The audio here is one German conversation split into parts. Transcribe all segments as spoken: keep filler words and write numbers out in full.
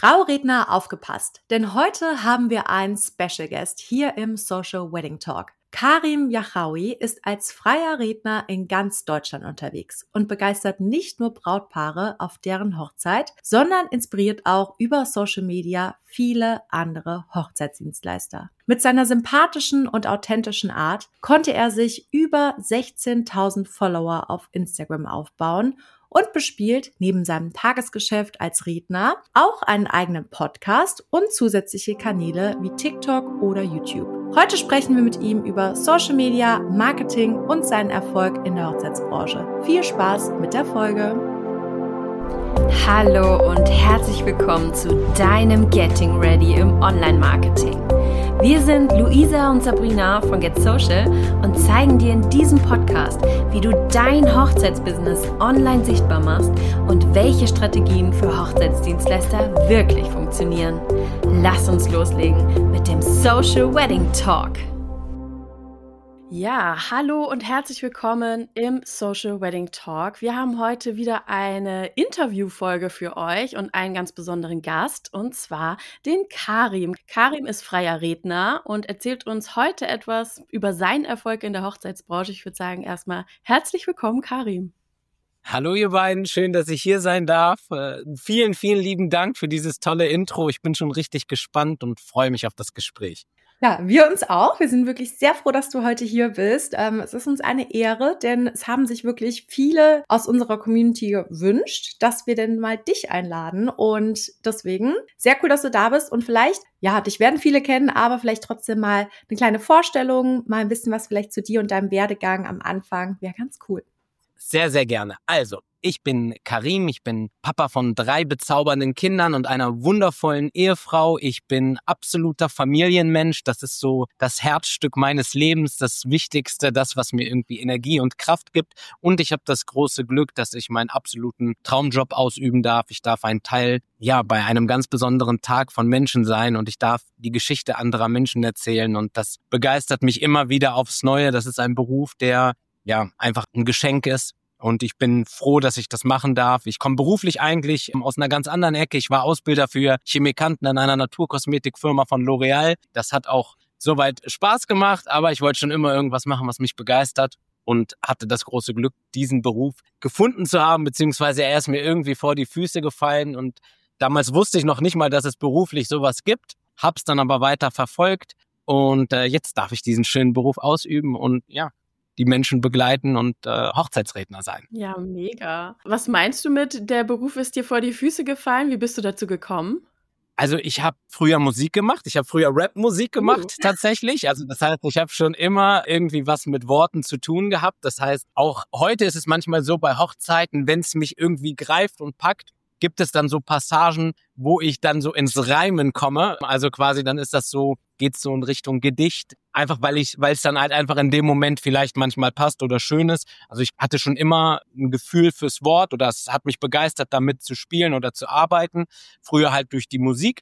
Trauredner, aufgepasst, denn heute haben wir einen Special Guest hier im Social Wedding Talk. Karim Yachaoui ist als freier Redner in ganz Deutschland unterwegs und begeistert nicht nur Brautpaare auf deren Hochzeit, sondern inspiriert auch über Social Media viele andere Hochzeitsdienstleister. Mit seiner sympathischen und authentischen Art konnte er sich über sechzehntausend Follower auf Instagram aufbauen und bespielt neben seinem Tagesgeschäft als Redner auch einen eigenen Podcast und zusätzliche Kanäle wie TikTok oder YouTube. Heute sprechen wir mit ihm über Social Media, Marketing und seinen Erfolg in der Hochzeitsbranche. Viel Spaß mit der Folge! Hallo und herzlich willkommen zu deinem Getting Ready im Online-Marketing. Wir sind Luisa und Sabrina von Get Social und zeigen dir in diesem Podcast, wie du dein Hochzeitsbusiness online sichtbar machst und welche Strategien für Hochzeitsdienstleister wirklich funktionieren. Lass uns loslegen mit dem Social Wedding Talk. Ja, hallo und herzlich willkommen im Social Wedding Talk. Wir haben heute wieder eine Interviewfolge für euch und einen ganz besonderen Gast, und zwar den Karim. Karim ist freier Redner und erzählt uns heute etwas über seinen Erfolg in der Hochzeitsbranche. Ich würde sagen, erstmal herzlich willkommen, Karim. Hallo ihr beiden, schön, dass ich hier sein darf. Äh, vielen, vielen lieben Dank für dieses tolle Intro. Ich bin schon richtig gespannt und freue mich auf das Gespräch. Ja, wir uns auch. Wir sind wirklich sehr froh, dass du heute hier bist. Ähm, es ist uns eine Ehre, denn es haben sich wirklich viele aus unserer Community gewünscht, dass wir denn mal dich einladen. Und deswegen sehr cool, dass du da bist. Und vielleicht, ja, dich werden viele kennen, aber vielleicht trotzdem mal eine kleine Vorstellung, mal ein bisschen was vielleicht zu dir und deinem Werdegang am Anfang. Wäre ganz cool. Sehr, sehr gerne. Also, ich bin Karim, ich bin Papa von drei bezaubernden Kindern und einer wundervollen Ehefrau. Ich bin absoluter Familienmensch. Das ist so das Herzstück meines Lebens, das Wichtigste, das, was mir irgendwie Energie und Kraft gibt. Und ich habe das große Glück, dass ich meinen absoluten Traumjob ausüben darf. Ich darf ein Teil, ja, bei einem ganz besonderen Tag von Menschen sein und ich darf die Geschichte anderer Menschen erzählen. Und das begeistert mich immer wieder aufs Neue. Das ist ein Beruf, der ja einfach ein Geschenk ist. Und ich bin froh, dass ich das machen darf. Ich komme beruflich eigentlich aus einer ganz anderen Ecke. Ich war Ausbilder für Chemikanten an einer Naturkosmetikfirma von L'Oreal. Das hat auch soweit Spaß gemacht, aber ich wollte schon immer irgendwas machen, was mich begeistert. Und hatte das große Glück, diesen Beruf gefunden zu haben, beziehungsweise er ist mir irgendwie vor die Füße gefallen. Und damals wusste ich noch nicht mal, dass es beruflich sowas gibt. Hab's dann aber weiter verfolgt. Und äh, jetzt darf ich diesen schönen Beruf ausüben und ja, die Menschen begleiten und äh, Hochzeitsredner sein. Ja, mega. Was meinst du mit, der Beruf ist dir vor die Füße gefallen? Wie bist du dazu gekommen? Also ich habe früher Musik gemacht. Ich habe früher Rap-Musik gemacht, uh. tatsächlich. Also das heißt, ich habe schon immer irgendwie was mit Worten zu tun gehabt. Das heißt, auch heute ist es manchmal so bei Hochzeiten, wenn es mich irgendwie greift und packt, gibt es dann so Passagen, wo ich dann so ins Reimen komme. Also quasi dann ist das so, geht's so in Richtung Gedicht. Einfach weil ich, weil es dann halt einfach in dem Moment vielleicht manchmal passt oder schön ist. Also ich hatte schon immer ein Gefühl fürs Wort oder es hat mich begeistert, damit zu spielen oder zu arbeiten. Früher halt durch die Musik.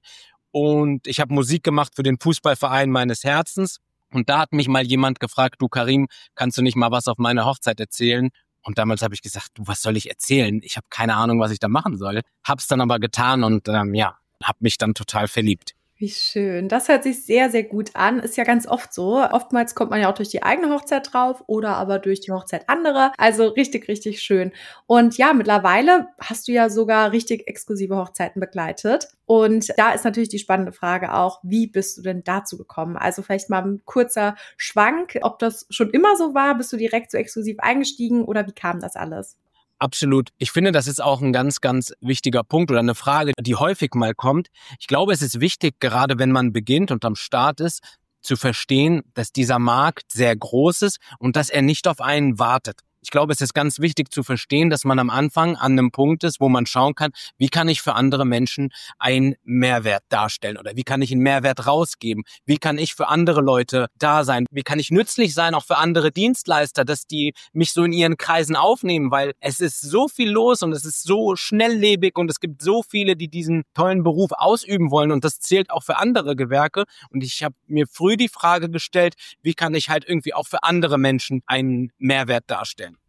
Und ich habe Musik gemacht für den Fußballverein meines Herzens. Und da hat mich mal jemand gefragt, du Karim, kannst du nicht mal was auf meine Hochzeit erzählen? Und damals habe ich gesagt, du, was soll ich erzählen? Ich habe keine Ahnung, was ich da machen soll. Hab's dann aber getan und ähm, ja, hab mich dann total verliebt. Wie schön. Das hört sich sehr, sehr gut an. Ist ja ganz oft so. Oftmals kommt man ja auch durch die eigene Hochzeit drauf oder aber durch die Hochzeit anderer. Also richtig, richtig schön. Und ja, mittlerweile hast du ja sogar richtig exklusive Hochzeiten begleitet. Und da ist natürlich die spannende Frage auch, wie bist du denn dazu gekommen? Also vielleicht mal ein kurzer Schwank, ob das schon immer so war? Bist du direkt so exklusiv eingestiegen oder wie kam das alles? Absolut. Ich finde, das ist auch ein ganz, ganz wichtiger Punkt oder eine Frage, die häufig mal kommt. Ich glaube, es ist wichtig, gerade wenn man beginnt und am Start ist, zu verstehen, dass dieser Markt sehr groß ist und dass er nicht auf einen wartet. Ich glaube, es ist ganz wichtig zu verstehen, dass man am Anfang an einem Punkt ist, wo man schauen kann, wie kann ich für andere Menschen einen Mehrwert darstellen oder wie kann ich einen Mehrwert rausgeben? Wie kann ich für andere Leute da sein? Wie kann ich nützlich sein, auch für andere Dienstleister, dass die mich so in ihren Kreisen aufnehmen? Weil es ist so viel los und es ist so schnelllebig und es gibt so viele, die diesen tollen Beruf ausüben wollen und das zählt auch für andere Gewerke. Und ich habe mir früh die Frage gestellt, wie kann ich halt irgendwie auch für andere Menschen einen Mehrwert darstellen?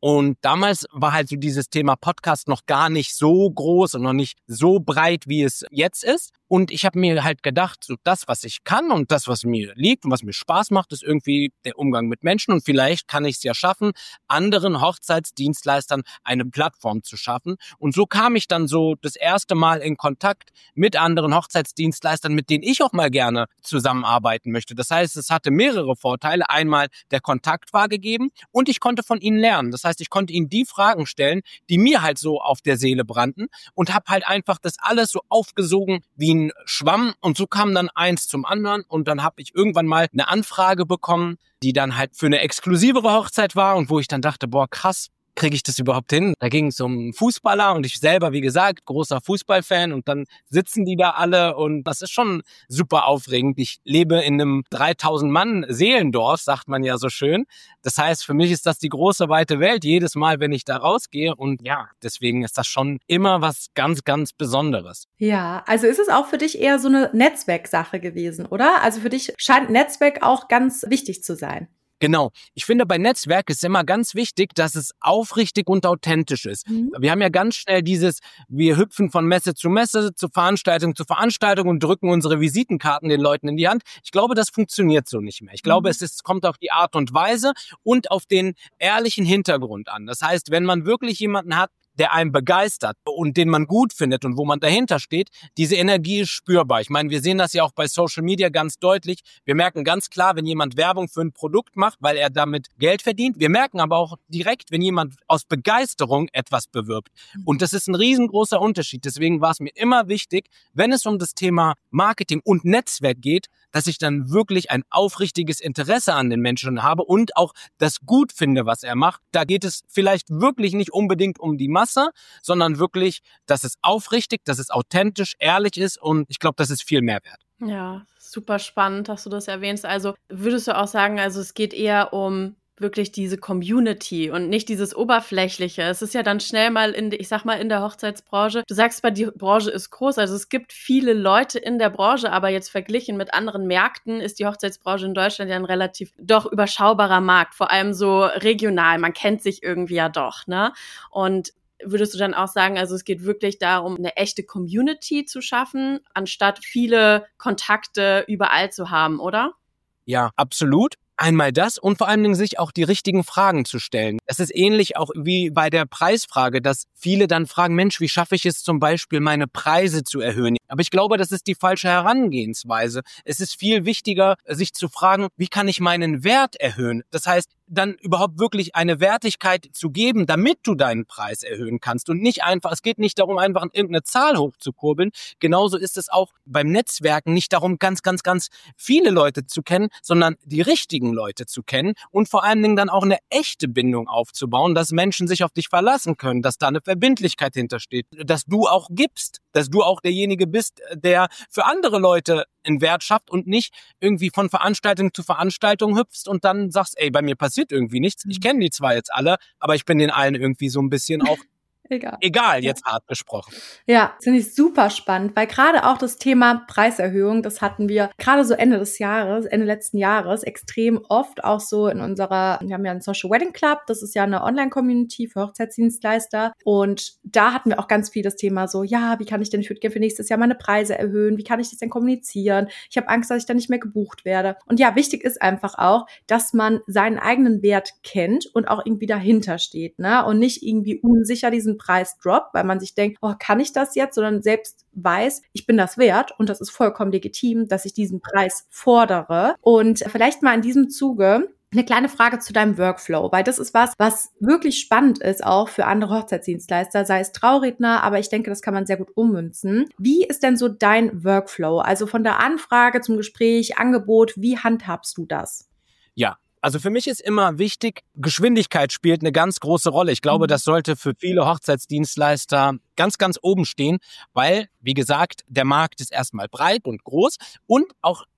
Und damals war halt so dieses Thema Podcast noch gar nicht so groß und noch nicht so breit, wie es jetzt ist. Und ich habe mir halt gedacht, so das, was ich kann und das, was mir liegt und was mir Spaß macht, ist irgendwie der Umgang mit Menschen. Und vielleicht kann ich es ja schaffen, anderen Hochzeitsdienstleistern eine Plattform zu schaffen. Und so kam ich dann so das erste Mal in Kontakt mit anderen Hochzeitsdienstleistern, mit denen ich auch mal gerne zusammenarbeiten möchte. Das heißt, es hatte mehrere Vorteile. Einmal der Kontakt war gegeben und ich konnte von ihnen lernen. Das heißt, ich konnte ihnen die Fragen stellen, die mir halt so auf der Seele brannten und habe halt einfach das alles so aufgesogen wie ein Schwamm. Und so kam dann eins zum anderen und dann habe ich irgendwann mal eine Anfrage bekommen, die dann halt für eine exklusivere Hochzeit war und wo ich dann dachte, boah, krass, kriege ich das überhaupt hin? Da ging es um Fußballer und ich selber, wie gesagt, großer Fußballfan und dann sitzen die da alle und das ist schon super aufregend. Ich lebe in einem dreitausend Mann Seelendorf, sagt man ja so schön. Das heißt, für mich ist das die große, weite Welt, jedes Mal, wenn ich da rausgehe und ja, deswegen ist das schon immer was ganz, ganz Besonderes. Ja, also ist es auch für dich eher so eine Netzwerksache gewesen, oder? Also für dich scheint Netzwerk auch ganz wichtig zu sein. Genau. Ich finde, bei Netzwerk ist immer ganz wichtig, dass es aufrichtig und authentisch ist. Mhm. Wir haben ja ganz schnell dieses, wir hüpfen von Messe zu Messe, zu Veranstaltung zu Veranstaltung und drücken unsere Visitenkarten den Leuten in die Hand. Ich glaube, das funktioniert so nicht mehr. Ich glaube, mhm. es ist, kommt auf die Art und Weise und auf den ehrlichen Hintergrund an. Das heißt, wenn man wirklich jemanden hat, der einen begeistert und den man gut findet und wo man dahinter steht, diese Energie ist spürbar. Ich meine, wir sehen das ja auch bei Social Media ganz deutlich. Wir merken ganz klar, wenn jemand Werbung für ein Produkt macht, weil er damit Geld verdient. Wir merken aber auch direkt, wenn jemand aus Begeisterung etwas bewirbt. Und das ist ein riesengroßer Unterschied. Deswegen war es mir immer wichtig, wenn es um das Thema Marketing und Netzwerk geht, dass ich dann wirklich ein aufrichtiges Interesse an den Menschen habe und auch das gut finde, was er macht. Da geht es vielleicht wirklich nicht unbedingt um die Masse, sondern wirklich, dass es aufrichtig, dass es authentisch, ehrlich ist und ich glaube, das ist viel mehr wert. Ja, super spannend, dass du das erwähnst. Also würdest du auch sagen, also es geht eher um wirklich diese Community und nicht dieses Oberflächliche. Es ist ja dann schnell mal in, ich sag mal, in der Hochzeitsbranche. Du sagst, die Branche ist groß, also es gibt viele Leute in der Branche, aber jetzt verglichen mit anderen Märkten ist die Hochzeitsbranche in Deutschland ja ein relativ doch überschaubarer Markt, vor allem so regional. Man kennt sich irgendwie ja doch, ne? Und würdest du dann auch sagen, also es geht wirklich darum, eine echte Community zu schaffen, anstatt viele Kontakte überall zu haben, oder? Ja, absolut. Einmal das und vor allen Dingen sich auch die richtigen Fragen zu stellen. Es ist ähnlich auch wie bei der Preisfrage, dass viele dann fragen, Mensch, wie schaffe ich es zum Beispiel, meine Preise zu erhöhen? Aber ich glaube, das ist die falsche Herangehensweise. Es ist viel wichtiger, sich zu fragen, wie kann ich meinen Wert erhöhen? Das heißt, dann überhaupt wirklich eine Wertigkeit zu geben, damit du deinen Preis erhöhen kannst und nicht einfach, es geht nicht darum, einfach irgendeine Zahl hochzukurbeln. Genauso ist es auch beim Netzwerken nicht darum, ganz, ganz, ganz viele Leute zu kennen, sondern die richtigen Leute zu kennen und vor allen Dingen dann auch eine echte Bindung aufzubauen, dass Menschen sich auf dich verlassen können, dass da eine Verbindlichkeit hintersteht, dass du auch gibst, dass du auch derjenige bist, der für andere Leute einen Wert schafft und nicht irgendwie von Veranstaltung zu Veranstaltung hüpfst und dann sagst, ey, bei mir passiert irgendwie nichts. Ich kenne die zwar jetzt alle, aber ich bin den allen irgendwie so ein bisschen auch Egal. Egal, jetzt ja. hart gesprochen. Ja, finde ich super spannend, weil gerade auch das Thema Preiserhöhung, das hatten wir gerade so Ende des Jahres, Ende letzten Jahres extrem oft auch so in unserer, wir haben ja einen Social Wedding Club, das ist ja eine Online-Community für Hochzeitsdienstleister und da hatten wir auch ganz viel das Thema so, ja, wie kann ich denn, ich würde gerne für nächstes Jahr meine Preise erhöhen, wie kann ich das denn kommunizieren? Ich habe Angst, dass ich dann nicht mehr gebucht werde. Und ja, wichtig ist einfach auch, dass man seinen eigenen Wert kennt und auch irgendwie dahinter steht, ne? Und nicht irgendwie unsicher diesen Preis droppt, weil man sich denkt, oh, kann ich das jetzt? Sondern selbst weiß, ich bin das wert und das ist vollkommen legitim, dass ich diesen Preis fordere. Und vielleicht mal in diesem Zuge eine kleine Frage zu deinem Workflow, weil das ist was, was wirklich spannend ist, auch für andere Hochzeitsdienstleister, sei es Trauredner, aber ich denke, das kann man sehr gut ummünzen. Wie ist denn so dein Workflow? Also von der Anfrage zum Gespräch, Angebot, wie handhabst du das? Ja. Also für mich ist immer wichtig, Geschwindigkeit spielt eine ganz große Rolle. Ich glaube, das sollte für viele Hochzeitsdienstleister ganz, ganz oben stehen, weil, wie gesagt, der Markt ist erstmal breit und groß und auch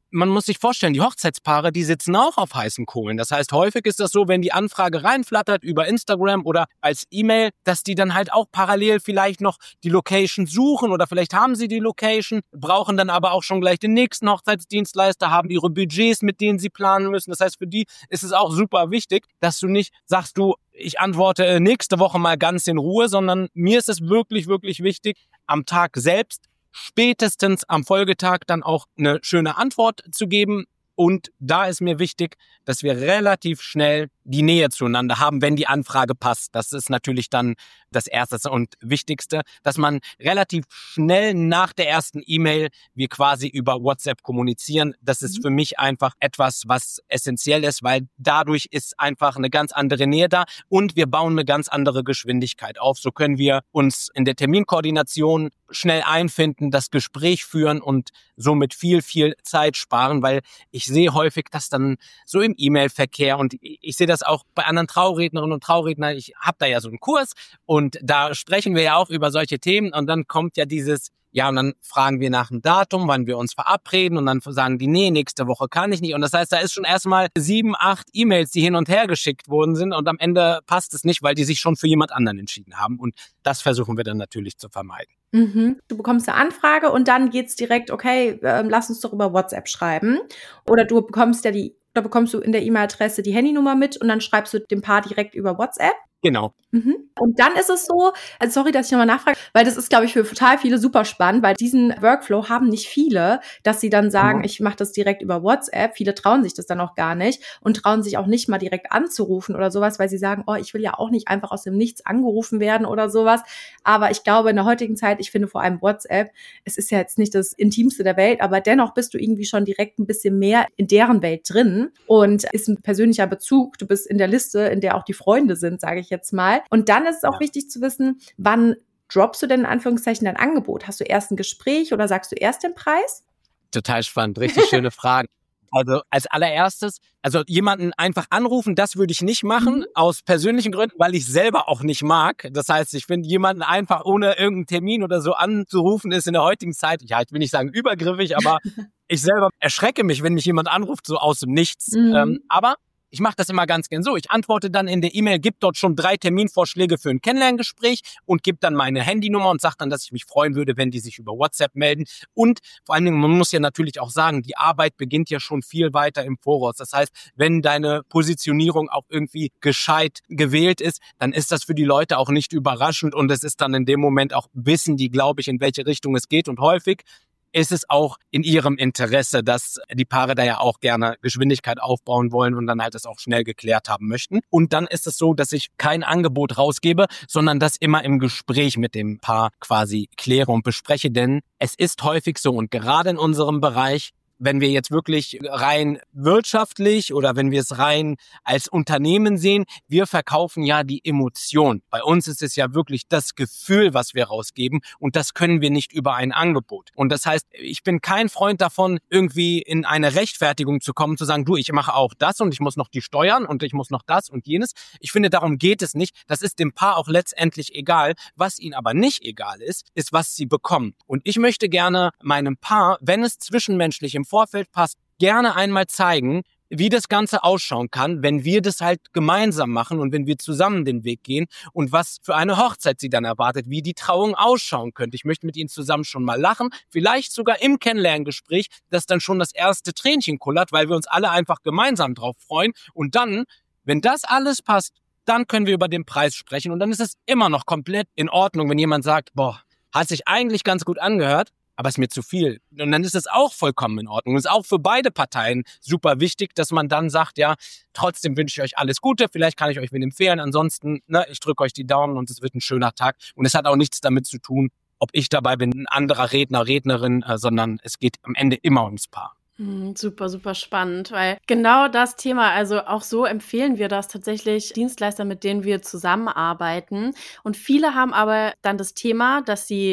man muss sich vorstellen, die Hochzeitspaare, die sitzen auch auf heißen Kohlen. Das heißt, häufig ist das so, wenn die Anfrage reinflattert über Instagram oder als E-Mail, dass die dann halt auch parallel vielleicht noch die Location suchen oder vielleicht haben sie die Location, brauchen dann aber auch schon gleich den nächsten Hochzeitsdienstleister, haben ihre Budgets, mit denen sie planen müssen. Das heißt, für die ist es auch super wichtig, dass du nicht sagst, du, ich antworte nächste Woche mal ganz in Ruhe, sondern mir ist es wirklich, wirklich wichtig, am Tag selbst spätestens am Folgetag dann auch eine schöne Antwort zu geben. Und da ist mir wichtig, dass wir relativ schnell die Nähe zueinander haben, wenn die Anfrage passt. Das ist natürlich dann das Erste und Wichtigste, dass man relativ schnell nach der ersten E-Mail wir quasi über WhatsApp kommunizieren. Das ist für mich einfach etwas, was essentiell ist, weil dadurch ist einfach eine ganz andere Nähe da und wir bauen eine ganz andere Geschwindigkeit auf. So können wir uns in der Terminkoordination schnell einfinden, das Gespräch führen und somit viel, viel Zeit sparen, weil ich sehe häufig, dass dann so im E-Mail-Verkehr und ich sehe das auch bei anderen Traurednerinnen und Traurednern, ich habe da ja so einen Kurs und da sprechen wir ja auch über solche Themen und dann kommt ja dieses, ja, und dann fragen wir nach dem Datum, wann wir uns verabreden und dann sagen die, nee, nächste Woche kann ich nicht. Und das heißt, da ist schon erstmal sieben, acht E-Mails, die hin und her geschickt worden sind und am Ende passt es nicht, weil die sich schon für jemand anderen entschieden haben. Und das versuchen wir dann natürlich zu vermeiden. Mhm. Du bekommst eine Anfrage und dann geht's direkt, okay, äh, lass uns doch über WhatsApp schreiben. Oder du bekommst ja die, da bekommst du in der E-Mail-Adresse die Handynummer mit und dann schreibst du dem Paar direkt über WhatsApp. Genau. Mhm. Und dann ist es so, also sorry, dass ich nochmal nachfrage, weil das ist, glaube ich, für total viele super spannend, weil diesen Workflow haben nicht viele, dass sie dann sagen, mhm. ich mache das direkt über WhatsApp. Viele trauen sich das dann auch gar nicht und trauen sich auch nicht mal direkt anzurufen oder sowas, weil sie sagen, oh, ich will ja auch nicht einfach aus dem Nichts angerufen werden oder sowas. Aber ich glaube, in der heutigen Zeit, ich finde vor allem WhatsApp, es ist ja jetzt nicht das Intimste der Welt, aber dennoch bist du irgendwie schon direkt ein bisschen mehr in deren Welt drin und ist ein persönlicher Bezug. Du bist in der Liste, in der auch die Freunde sind, sage ich jetzt mal. Und dann ist es auch ja. wichtig zu wissen, wann droppst du denn in Anführungszeichen dein Angebot? Hast du erst ein Gespräch oder sagst du erst den Preis? Total spannend, richtig schöne Frage. Also als allererstes, also jemanden einfach anrufen, das würde ich nicht machen, mhm. aus persönlichen Gründen, weil ich selber auch nicht mag. Das heißt, ich finde, jemanden einfach ohne irgendeinen Termin oder so anzurufen, ist in der heutigen Zeit, ja, ich will nicht sagen übergriffig, aber ich selber erschrecke mich, wenn mich jemand anruft, so aus dem Nichts. Mhm. Ähm, aber ich mache das immer ganz gern so. Ich antworte dann in der E-Mail, gebe dort schon drei Terminvorschläge für ein Kennenlerngespräch und gebe dann meine Handynummer und sage dann, dass ich mich freuen würde, wenn die sich über WhatsApp melden. Und vor allen Dingen, man muss ja natürlich auch sagen, die Arbeit beginnt ja schon viel weiter im Voraus. Das heißt, wenn deine Positionierung auch irgendwie gescheit gewählt ist, dann ist das für die Leute auch nicht überraschend und es ist dann in dem Moment auch, wissen die, glaube ich, in welche Richtung es geht. Und häufig ist es auch in ihrem Interesse, dass die Paare da ja auch gerne Geschwindigkeit aufbauen wollen und dann halt das auch schnell geklärt haben möchten. Und dann ist es so, dass ich kein Angebot rausgebe, sondern das immer im Gespräch mit dem Paar quasi kläre und bespreche. Denn es ist häufig so und gerade in unserem Bereich, wenn wir jetzt wirklich rein wirtschaftlich oder wenn wir es rein als Unternehmen sehen, wir verkaufen ja die Emotion. Bei uns ist es ja wirklich das Gefühl, was wir rausgeben und das können wir nicht über ein Angebot. Und das heißt, ich bin kein Freund davon, irgendwie in eine Rechtfertigung zu kommen, zu sagen, du, ich mache auch das und ich muss noch die Steuern und ich muss noch das und jenes. Ich finde, darum geht es nicht. Das ist dem Paar auch letztendlich egal. Was ihnen aber nicht egal ist, ist, was sie bekommen. Und ich möchte gerne meinem Paar, wenn es zwischenmenschlich im Vorfeld passt, gerne einmal zeigen, wie das Ganze ausschauen kann, wenn wir das halt gemeinsam machen und wenn wir zusammen den Weg gehen und was für eine Hochzeit sie dann erwartet, wie die Trauung ausschauen könnte. Ich möchte mit ihnen zusammen schon mal lachen, vielleicht sogar im Kennenlerngespräch, dass dann schon das erste Tränchen kullert, weil wir uns alle einfach gemeinsam drauf freuen. Und dann, wenn das alles passt, dann können wir über den Preis sprechen und dann ist es immer noch komplett in Ordnung, wenn jemand sagt, boah, hat sich eigentlich ganz gut angehört, aber ist mir zu viel. Und dann ist es auch vollkommen in Ordnung. Es ist auch für beide Parteien super wichtig, dass man dann sagt, ja, trotzdem wünsche ich euch alles Gute, vielleicht kann ich euch wen empfehlen, ansonsten, ne, ich drücke euch die Daumen und es wird ein schöner Tag. Und es hat auch nichts damit zu tun, ob ich dabei bin, ein anderer Redner, Rednerin, äh, sondern es geht am Ende immer ums Paar. Super, super spannend, weil genau das Thema, also auch so empfehlen wir das tatsächlich Dienstleister, mit denen wir zusammenarbeiten. Und viele haben aber dann das Thema, dass sie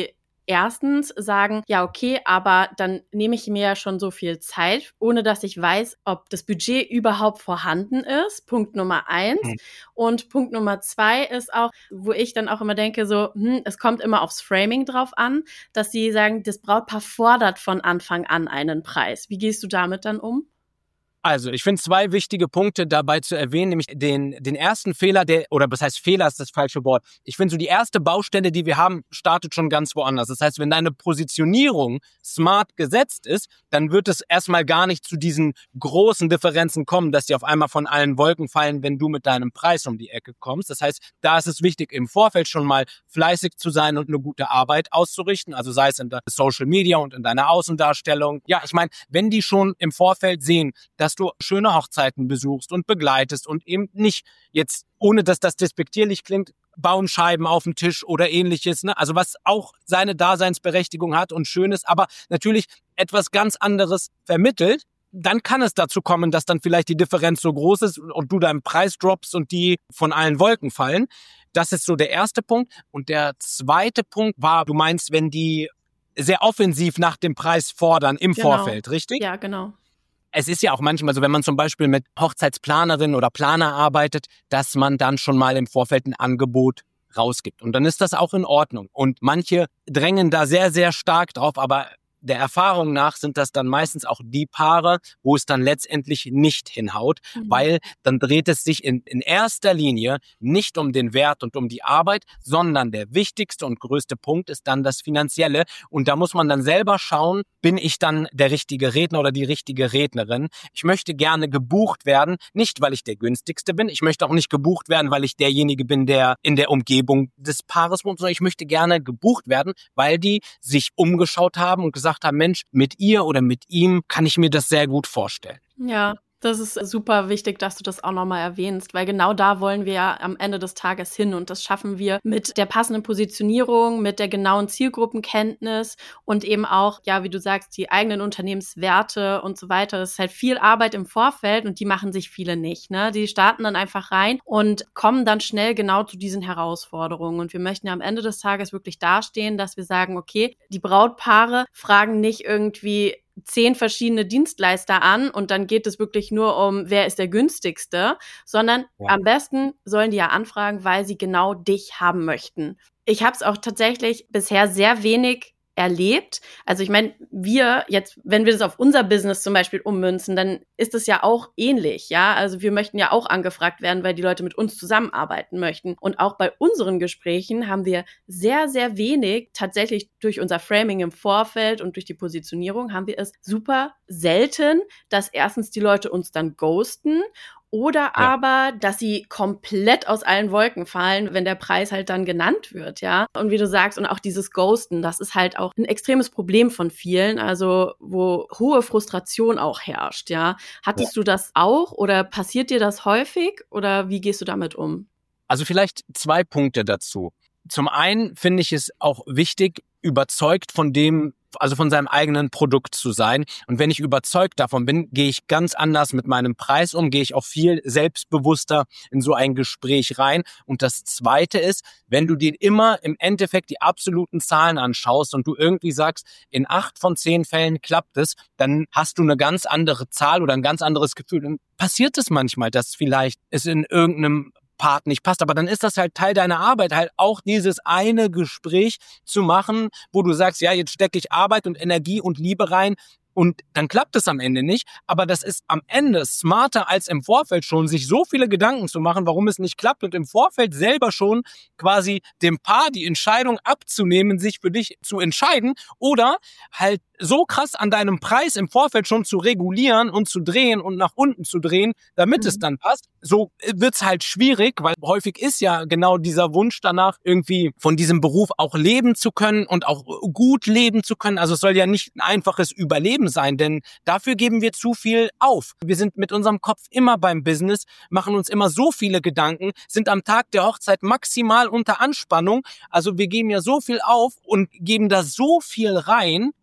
erstens sagen, ja okay, aber dann nehme ich mir ja schon so viel Zeit, ohne dass ich weiß, ob das Budget überhaupt vorhanden ist. Punkt Nummer eins. Mhm. Und Punkt Nummer zwei ist auch, wo ich dann auch immer denke, so, hm, es kommt immer aufs Framing drauf an, dass sie sagen, das Brautpaar fordert von Anfang an einen Preis. Wie gehst du damit dann um? Also, ich finde zwei wichtige Punkte dabei zu erwähnen, nämlich den den ersten Fehler, der, oder was heißt Fehler, ist das falsche Wort. Ich finde so, die erste Baustelle, die wir haben, startet schon ganz woanders. Das heißt, wenn deine Positionierung smart gesetzt ist, dann wird es erstmal gar nicht zu diesen großen Differenzen kommen, dass die auf einmal von allen Wolken fallen, wenn du mit deinem Preis um die Ecke kommst. Das heißt, da ist es wichtig, im Vorfeld schon mal fleißig zu sein und eine gute Arbeit auszurichten, also sei es in der Social Media und in deiner Außendarstellung. Ja, ich meine, wenn die schon im Vorfeld sehen, dass du schöne Hochzeiten besuchst und begleitest und eben nicht jetzt, ohne dass das despektierlich klingt, Baumscheiben auf dem Tisch oder ähnliches, ne? Also was auch seine Daseinsberechtigung hat und schön ist, aber natürlich etwas ganz anderes vermittelt, dann kann es dazu kommen, dass dann vielleicht die Differenz so groß ist und du deinen Preis droppst und die von allen Wolken fallen. Das ist so der erste Punkt. Und der zweite Punkt war, du meinst, wenn die sehr offensiv nach dem Preis fordern im Genau. Vorfeld, richtig? Ja, genau. Es ist ja auch manchmal so, wenn man zum Beispiel mit Hochzeitsplanerinnen oder Planer arbeitet, dass man dann schon mal im Vorfeld ein Angebot rausgibt. Und dann ist das auch in Ordnung. Und manche drängen da sehr, sehr stark drauf, aber der Erfahrung nach sind das dann meistens auch die Paare, wo es dann letztendlich nicht hinhaut, mhm. weil dann dreht es sich in, in erster Linie nicht um den Wert und um die Arbeit, sondern der wichtigste und größte Punkt ist dann das Finanzielle. Und da muss man dann selber schauen, bin ich dann der richtige Redner oder die richtige Rednerin? Ich möchte gerne gebucht werden, nicht weil ich der günstigste bin. Ich möchte auch nicht gebucht werden, weil ich derjenige bin, der in der Umgebung des Paares wohnt, sondern ich möchte gerne gebucht werden, weil die sich umgeschaut haben und gesagt haben, Mensch, mit ihr oder mit ihm kann ich mir das sehr gut vorstellen. Ja, das ist super wichtig, dass du das auch nochmal erwähnst, weil genau da wollen wir ja am Ende des Tages hin und das schaffen wir mit der passenden Positionierung, mit der genauen Zielgruppenkenntnis und eben auch, ja, wie du sagst, die eigenen Unternehmenswerte und so weiter. Das ist halt viel Arbeit im Vorfeld und die machen sich viele nicht, ne? Die starten dann einfach rein und kommen dann schnell genau zu diesen Herausforderungen und wir möchten ja am Ende des Tages wirklich dastehen, dass wir sagen, okay, die Brautpaare fragen nicht irgendwie zehn verschiedene Dienstleister an und dann geht es wirklich nur um, wer ist der günstigste, sondern ja. am besten sollen die ja anfragen, weil sie genau dich haben möchten. Ich habe es auch tatsächlich bisher sehr wenig erlebt. Also ich meine, wir jetzt, wenn wir das auf unser Business zum Beispiel ummünzen, dann ist es ja auch ähnlich, ja. Also wir möchten ja auch angefragt werden, weil die Leute mit uns zusammenarbeiten möchten. Und auch bei unseren Gesprächen haben wir sehr, sehr wenig, tatsächlich durch unser Framing im Vorfeld und durch die Positionierung haben wir es super selten, dass erstens die Leute uns dann ghosten oder ja. aber, dass sie komplett aus allen Wolken fallen, wenn der Preis halt dann genannt wird, ja. Und wie du sagst, und auch dieses Ghosten, das ist halt auch ein extremes Problem von vielen, also wo hohe Frustration auch herrscht, ja. Hattest ja. du das auch oder passiert dir das häufig oder wie gehst du damit um? Also vielleicht zwei Punkte dazu. Zum einen finde ich es auch wichtig, überzeugt von dem, also von seinem eigenen Produkt zu sein. Und wenn ich überzeugt davon bin, gehe ich ganz anders mit meinem Preis um, gehe ich auch viel selbstbewusster in so ein Gespräch rein. Und das Zweite ist, wenn du dir immer im Endeffekt die absoluten Zahlen anschaust und du irgendwie sagst, in acht von zehn Fällen klappt es, dann hast du eine ganz andere Zahl oder ein ganz anderes Gefühl. Dann passiert es manchmal, dass vielleicht es in irgendeinem Part nicht passt, aber dann ist das halt Teil deiner Arbeit, halt auch dieses eine Gespräch zu machen, wo du sagst, ja, jetzt stecke ich Arbeit und Energie und Liebe rein und dann klappt es am Ende nicht, aber das ist am Ende smarter als im Vorfeld schon, sich so viele Gedanken zu machen, warum es nicht klappt und im Vorfeld selber schon quasi dem Paar die Entscheidung abzunehmen, sich für dich zu entscheiden oder halt so krass an deinem Preis im Vorfeld schon zu regulieren und zu drehen und nach unten zu drehen, damit mhm. es dann passt. So wird's halt schwierig, weil häufig ist ja genau dieser Wunsch danach, irgendwie von diesem Beruf auch leben zu können und auch gut leben zu können. Also es soll ja nicht ein einfaches Überleben sein, denn dafür geben wir zu viel auf. Wir sind mit unserem Kopf immer beim Business, machen uns immer so viele Gedanken, sind am Tag der Hochzeit maximal unter Anspannung. Also wir geben ja so viel auf und geben da so viel rein, auch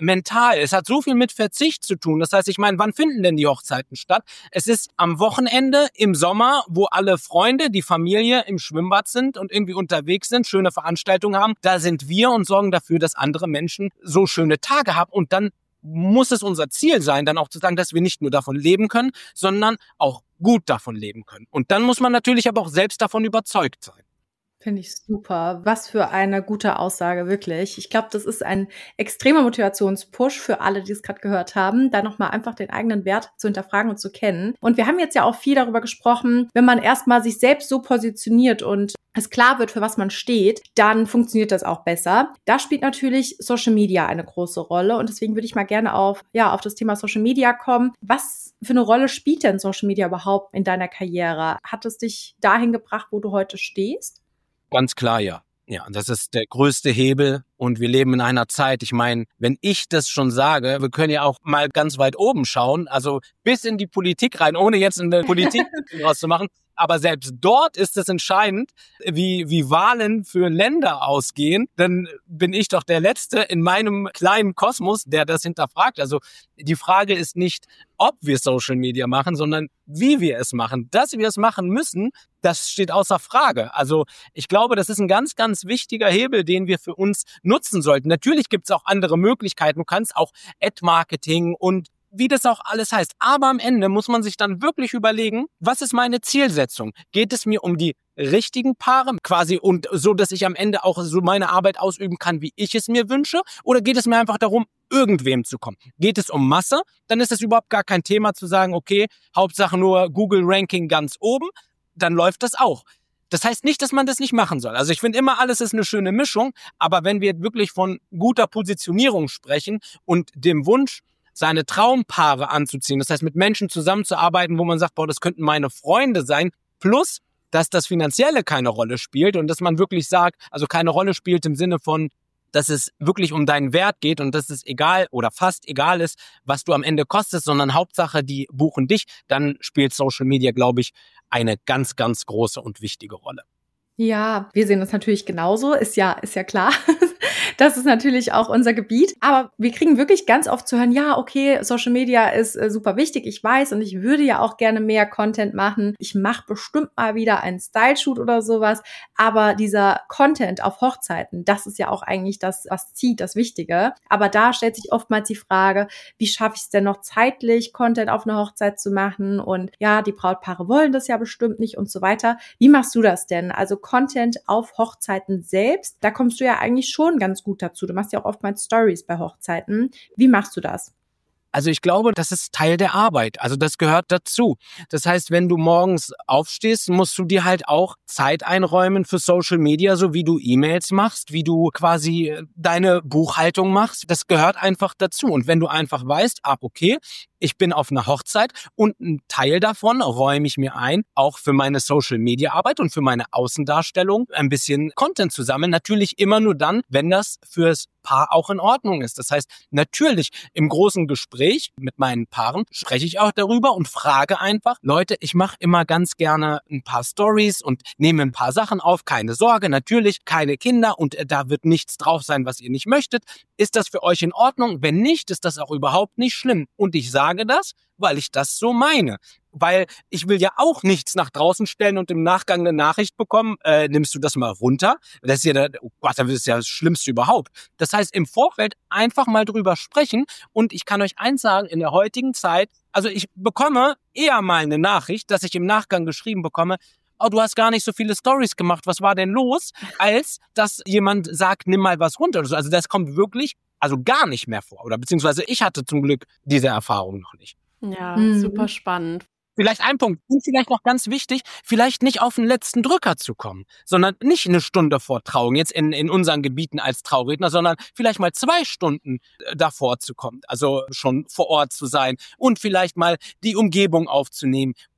mental. Es hat so viel mit Verzicht zu tun. Das heißt, ich meine, wann finden denn die Hochzeiten statt? Es ist am Wochenende im Sommer, wo alle Freunde, die Familie im Schwimmbad sind und irgendwie unterwegs sind, schöne Veranstaltungen haben. Da sind wir und sorgen dafür, dass andere Menschen so schöne Tage haben. Und dann muss es unser Ziel sein, dann auch zu sagen, dass wir nicht nur davon leben können, sondern auch gut davon leben können. Und dann muss man natürlich aber auch selbst davon überzeugt sein. Finde ich super. Was für eine gute Aussage, wirklich. Ich glaube, das ist ein extremer Motivationspush für alle, die es gerade gehört haben, da nochmal einfach den eigenen Wert zu hinterfragen und zu kennen. Und wir haben jetzt ja auch viel darüber gesprochen, wenn man erstmal sich selbst so positioniert und es klar wird, für was man steht, dann funktioniert das auch besser. Da spielt natürlich Social Media eine große Rolle und deswegen würde ich mal gerne auf, ja, auf das Thema Social Media kommen. Was für eine Rolle spielt denn Social Media überhaupt in deiner Karriere? Hat es dich dahin gebracht, wo du heute stehst? Ganz klar, ja. Ja, das ist der größte Hebel und wir leben in einer Zeit, ich meine, wenn ich das schon sage, wir können ja auch mal ganz weit oben schauen, also bis in die Politik rein, ohne jetzt eine Politik rauszumachen, aber selbst dort ist es entscheidend, wie, wie Wahlen für Länder ausgehen, dann bin ich doch der Letzte in meinem kleinen Kosmos, der das hinterfragt. Also die Frage ist nicht, ob wir Social Media machen, sondern wie wir es machen. Dass wir es machen müssen, das steht außer Frage. Also ich glaube, das ist ein ganz, ganz wichtiger Hebel, den wir für uns nutzen sollten. Natürlich gibt es auch andere Möglichkeiten. Du kannst auch Ad-Marketing und wie das auch alles heißt. Aber am Ende muss man sich dann wirklich überlegen, was ist meine Zielsetzung? Geht es mir um die richtigen Paare quasi und so, dass ich am Ende auch so meine Arbeit ausüben kann, wie ich es mir wünsche? Oder geht es mir einfach darum, irgendwem zu kommen? Geht es um Masse? Dann ist es überhaupt gar kein Thema zu sagen, okay, Hauptsache nur Google-Ranking ganz oben, dann läuft das auch. Das heißt nicht, dass man das nicht machen soll. Also ich finde immer, alles ist eine schöne Mischung, aber wenn wir wirklich von guter Positionierung sprechen und dem Wunsch, seine Traumpaare anzuziehen, das heißt mit Menschen zusammenzuarbeiten, wo man sagt, boah, das könnten meine Freunde sein, plus, dass das Finanzielle keine Rolle spielt und dass man wirklich sagt, also keine Rolle spielt im Sinne von, dass es wirklich um deinen Wert geht und dass es egal oder fast egal ist, was du am Ende kostest, sondern Hauptsache, die buchen dich, dann spielt Social Media, glaube ich, eine ganz, ganz große und wichtige Rolle. Ja, wir sehen das natürlich genauso, ist ja, ist ja klar. Das ist natürlich auch unser Gebiet. Aber wir kriegen wirklich ganz oft zu hören, ja, okay, Social Media ist äh, super wichtig, ich weiß, und ich würde ja auch gerne mehr Content machen. Ich mache bestimmt mal wieder einen Style-Shoot oder sowas. Aber dieser Content auf Hochzeiten, das ist ja auch eigentlich das, was zieht, das Wichtige. Aber da stellt sich oftmals die Frage, wie schaffe ich es denn noch zeitlich, Content auf eine Hochzeit zu machen? Und ja, die Brautpaare wollen das ja bestimmt nicht und so weiter. Wie machst du das denn? Also Content auf Hochzeiten selbst, da kommst du ja eigentlich schon ganz gut dazu. Du machst ja auch oftmals Stories bei Hochzeiten. Wie machst du das? Also ich glaube, das ist Teil der Arbeit. Also das gehört dazu. Das heißt, wenn du morgens aufstehst, musst du dir halt auch Zeit einräumen für Social Media, so wie du E-Mails machst, wie du quasi deine Buchhaltung machst. Das gehört einfach dazu. Und wenn du einfach weißt, ah, okay, ich bin auf einer Hochzeit und ein Teil davon räume ich mir ein, auch für meine Social-Media-Arbeit und für meine Außendarstellung ein bisschen Content zu sammeln. Natürlich immer nur dann, wenn das fürs Paar auch in Ordnung ist. Das heißt, natürlich im großen Gespräch mit meinen Paaren spreche ich auch darüber und frage einfach, Leute, ich mache immer ganz gerne ein paar Stories und nehme ein paar Sachen auf. Keine Sorge, natürlich keine Kinder und da wird nichts drauf sein, was ihr nicht möchtet. Ist das für euch in Ordnung? Wenn nicht, ist das auch überhaupt nicht schlimm. Und ich sage das, weil ich das so meine. Weil ich will ja auch nichts nach draußen stellen und im Nachgang eine Nachricht bekommen, äh, nimmst du das mal runter? Das ist ja, der, oh Gott, das ist ja das Schlimmste überhaupt. Das heißt, im Vorfeld einfach mal drüber sprechen und ich kann euch eins sagen, in der heutigen Zeit, also ich bekomme eher mal eine Nachricht, dass ich im Nachgang geschrieben bekomme, oh, du hast gar nicht so viele Stories gemacht, was war denn los? Als dass jemand sagt, nimm mal was runter. Also das kommt wirklich, also gar nicht mehr vor. Oder beziehungsweise ich hatte zum Glück diese Erfahrung noch nicht. Ja, Mhm. super spannend. Vielleicht ein Punkt, und vielleicht noch ganz wichtig, vielleicht nicht auf den letzten Drücker zu kommen, sondern nicht eine Stunde vor Trauung, jetzt in, in unseren Gebieten als Trauredner, sondern vielleicht mal zwei Stunden davor zu kommen, also schon vor Ort zu sein und vielleicht mal die Umgebung aufzunehmen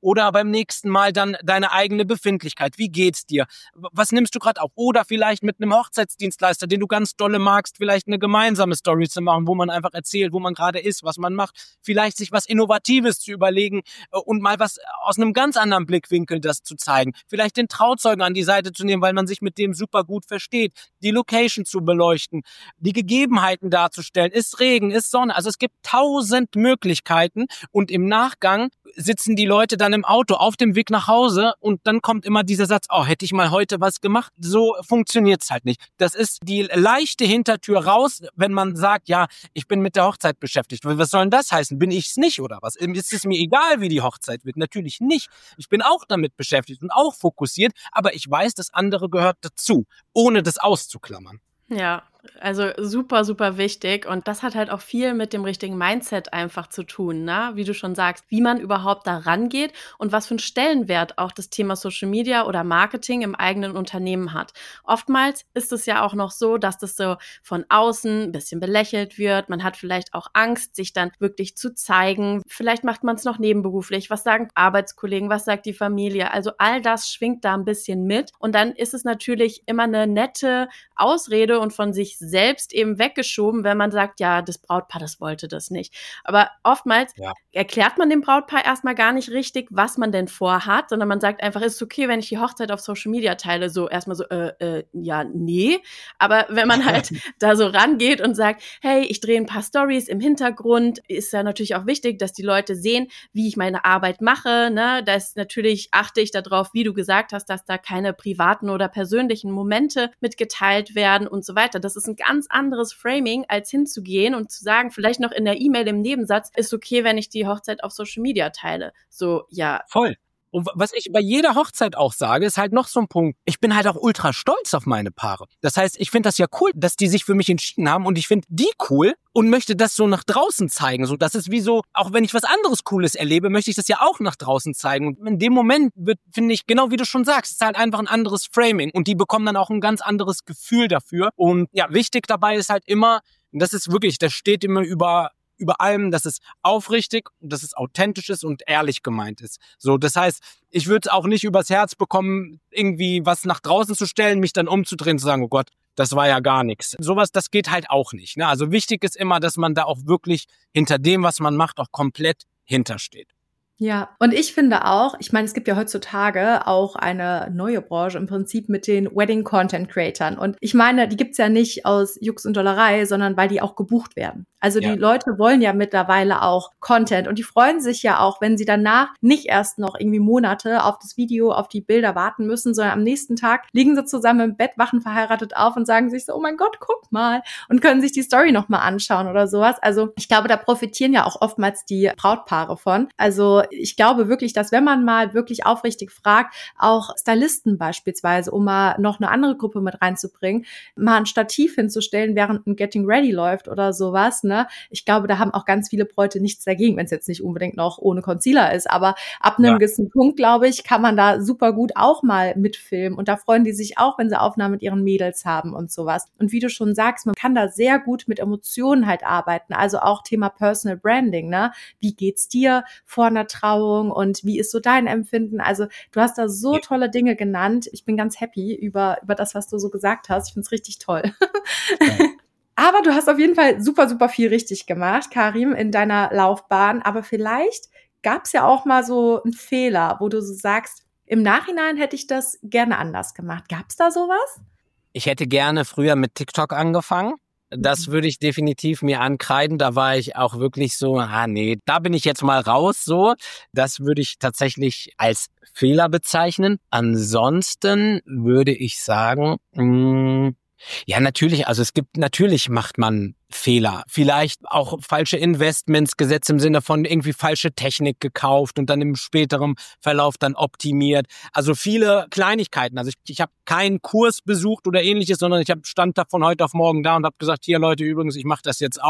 Oder beim nächsten Mal dann deine eigene Befindlichkeit. Wie geht's dir? Was nimmst du gerade auf? Oder vielleicht mit einem Hochzeitsdienstleister, den du ganz dolle magst, vielleicht eine gemeinsame Story zu machen, wo man einfach erzählt, wo man gerade ist, was man macht. Vielleicht sich was Innovatives zu überlegen und mal was aus einem ganz anderen Blickwinkel das zu zeigen. Vielleicht den Trauzeugen an die Seite zu nehmen, weil man sich mit dem super gut versteht. Die Location zu beleuchten, die Gegebenheiten darzustellen. Ist Regen, ist Sonne. Also es gibt tausend Möglichkeiten und im Nachgang sitzen die Leute dann im Auto auf dem Weg nach Hause und dann kommt immer dieser Satz, oh, hätte ich mal heute was gemacht? So funktioniert's halt nicht. Das ist die leichte Hintertür raus, wenn man sagt, ja, ich bin mit der Hochzeit beschäftigt. Was soll denn das heißen? Bin ich's nicht oder was? Ist es mir egal, wie die Hochzeit wird? Natürlich nicht. Ich bin auch damit beschäftigt und auch fokussiert, aber ich weiß, das andere gehört dazu, ohne das auszuklammern. Ja, also super, super wichtig und das hat halt auch viel mit dem richtigen Mindset einfach zu tun, ne? Wie du schon sagst, wie man überhaupt da rangeht und was für einen Stellenwert auch das Thema Social Media oder Marketing im eigenen Unternehmen hat. Oftmals ist es ja auch noch so, dass das so von außen ein bisschen belächelt wird. Man hat vielleicht auch Angst, sich dann wirklich zu zeigen. Vielleicht macht man es noch nebenberuflich. Was sagen Arbeitskollegen? Was sagt die Familie? Also all das schwingt da ein bisschen mit und dann ist es natürlich immer eine nette Ausrede und von sich selbst eben weggeschoben, wenn man sagt, ja, das Brautpaar, das wollte das nicht. Aber oftmals ja. erklärt man dem Brautpaar erstmal gar nicht richtig, was man denn vorhat, sondern man sagt einfach, ist es okay, wenn ich die Hochzeit auf Social Media teile? So erstmal so, äh, äh, ja, nee. Aber wenn man halt da so rangeht und sagt, hey, ich drehe ein paar Stories im Hintergrund, ist ja natürlich auch wichtig, dass die Leute sehen, wie ich meine Arbeit mache, ne? Da ist natürlich, achte ich darauf, wie du gesagt hast, dass da keine privaten oder persönlichen Momente mitgeteilt werden und so weiter. Das ist ein ganz anderes Framing, als hinzugehen und zu sagen, vielleicht noch in der E-Mail im Nebensatz, ist okay, wenn ich die Hochzeit auf Social Media teile. So, ja. Voll. Und was ich bei jeder Hochzeit auch sage, ist halt noch so ein Punkt. Ich bin halt auch ultra stolz auf meine Paare. Das heißt, ich finde das ja cool, dass die sich für mich entschieden haben und ich finde die cool und möchte das so nach draußen zeigen. So, das ist wie so, auch wenn ich was anderes Cooles erlebe, möchte ich das ja auch nach draußen zeigen. Und in dem Moment wird, finde ich, genau wie du schon sagst, ist halt einfach ein anderes Framing und die bekommen dann auch ein ganz anderes Gefühl dafür. Und ja, wichtig dabei ist halt immer, und das ist wirklich, das steht immer über über allem, dass es aufrichtig, dass es authentisch ist und ehrlich gemeint ist. So, das heißt, ich würde es auch nicht übers Herz bekommen, irgendwie was nach draußen zu stellen, mich dann umzudrehen, zu sagen, oh Gott, das war ja gar nichts. Sowas, das geht halt auch nicht. Ne? Also wichtig ist immer, dass man da auch wirklich hinter dem, was man macht, auch komplett hintersteht. Ja, und ich finde auch, ich meine, es gibt ja heutzutage auch eine neue Branche im Prinzip mit den Wedding-Content-Creatern. Und ich meine, die gibt's ja nicht aus Jux und Dollerei, sondern weil die auch gebucht werden. Also ja. Die Leute wollen ja mittlerweile auch Content und die freuen sich ja auch, wenn sie danach nicht erst noch irgendwie Monate auf das Video, auf die Bilder warten müssen, sondern am nächsten Tag liegen sie zusammen im Bett, wachen verheiratet auf und sagen sich so, oh mein Gott, guck mal, und können sich die Story nochmal anschauen oder sowas. Also ich glaube, da profitieren ja auch oftmals die Brautpaare von. Also ich glaube wirklich, dass wenn man mal wirklich aufrichtig fragt, auch Stylisten beispielsweise, um mal noch eine andere Gruppe mit reinzubringen, mal ein Stativ hinzustellen, während ein Getting Ready läuft oder sowas, ne? Ich glaube, da haben auch ganz viele Bräute nichts dagegen, wenn es jetzt nicht unbedingt noch ohne Concealer ist, aber ab einem ja. gewissen Punkt, glaube ich, kann man da super gut auch mal mitfilmen und da freuen die sich auch, wenn sie Aufnahmen mit ihren Mädels haben und sowas. Und wie du schon sagst, man kann da sehr gut mit Emotionen halt arbeiten, also auch Thema Personal Branding, ne? Wie geht's dir vor einer Trauung und wie ist so dein Empfinden? Also du hast da so tolle Dinge genannt. Ich bin ganz happy über, über das, was du so gesagt hast. Ich finde es richtig toll. Ja. Aber du hast auf jeden Fall super, super viel richtig gemacht, Karim, in deiner Laufbahn. Aber vielleicht gab es ja auch mal so einen Fehler, wo du so sagst, im Nachhinein hätte ich das gerne anders gemacht. Gab es da sowas? Ich hätte gerne früher mit TikTok angefangen. Das würde ich definitiv mir ankreiden. Da war ich auch wirklich so, ah nee, da bin ich jetzt mal raus, so. Das würde ich tatsächlich als Fehler bezeichnen. Ansonsten würde ich sagen, mh, ja, natürlich, also es gibt, natürlich macht man Fehler. Vielleicht auch falsche Investments gesetzt im Sinne von irgendwie falsche Technik gekauft und dann im späteren Verlauf dann optimiert. Also viele Kleinigkeiten. Also ich, ich habe keinen Kurs besucht oder ähnliches, sondern ich hab, stand da von heute auf morgen da und habe gesagt, hier Leute, übrigens, ich mache das jetzt auch.